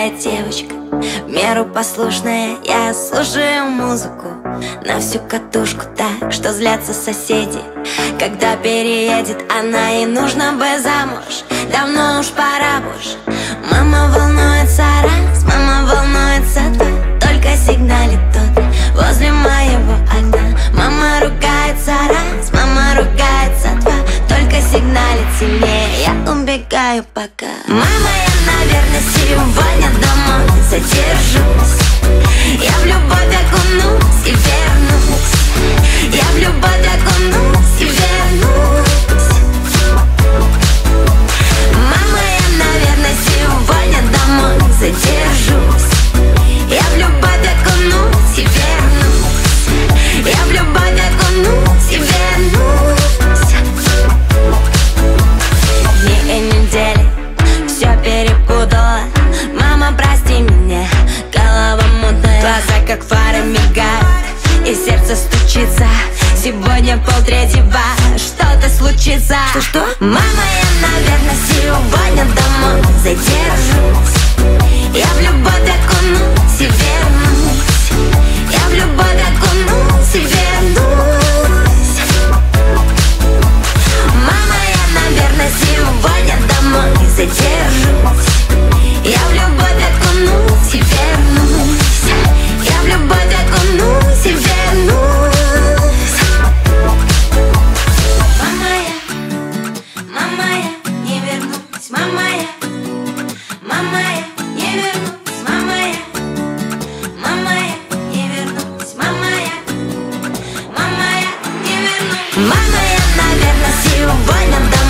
такая девочка, в меру послушная. Я слушаю музыку на всю катушку, так что злятся соседи, когда переедет она, и нужно бы замуж. Давно уж пора уж. Мама волнуется раз, мама волнуется два, только сигналит тот возле моего окна. Мама ругается раз, мама ругается два, только сигналит сильнее, я убегаю пока. Мама, я, наверное, сегодня домой задержусь. Я в любовь окунусь и вернусь. Я в любовь окунусь и вернусь. Мама, я, наверное, сегодня домой задержусь. Я в любовь окунусь и вернусь. Я в любовь окунусь и вернусь. Дни и недели все перепутала. Мама, прости меня, голова мутная, глаза как фары мигают, и сердце стучится. Сегодня 2:30, что-то случится. Что? Мама, я, наверное, сегодня домой задержусь. Я в любовь окунусь и вернусь. Я в любовь окунусь и вернусь. Мама, я, наверное, сегодня домой задержусь. Я в любовь окунусь и вернусь. Я в любовь окунусь и вернусь. Мама, я не вернусь. Мама, я не вернусь. Мама, я не вернусь. Мама, я не вернусь. Мама, я, наверное, сегодня домой